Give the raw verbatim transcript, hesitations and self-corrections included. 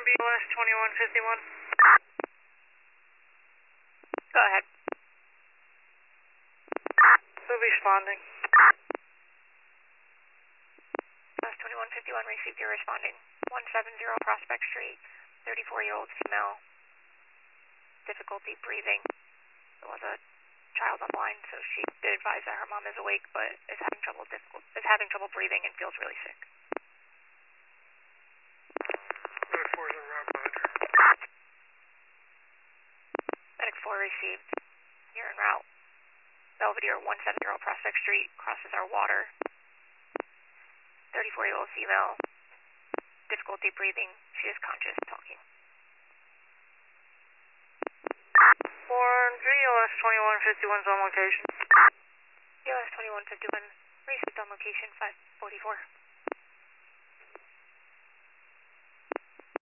B L S twenty-one fifty-one. Go ahead. Who's responding? B L S twenty-one fifty-one received, you're responding. one seventy Prospect Street, thirty-four-year-old female, difficulty breathing. There was a child on the line, so she did advise that her mom is awake, but is having trouble difficult, is having trouble breathing and feels really sick. Medic four is around behind her. Medic four received. You're en route. Belvedere, one seventy Prospect Street, crosses our water. thirty-four-year-old female, difficulty breathing. She is conscious, talking. Warren, B L S twenty-one fifty-one is on location. B L S twenty-one fifty-one received on location five forty-four.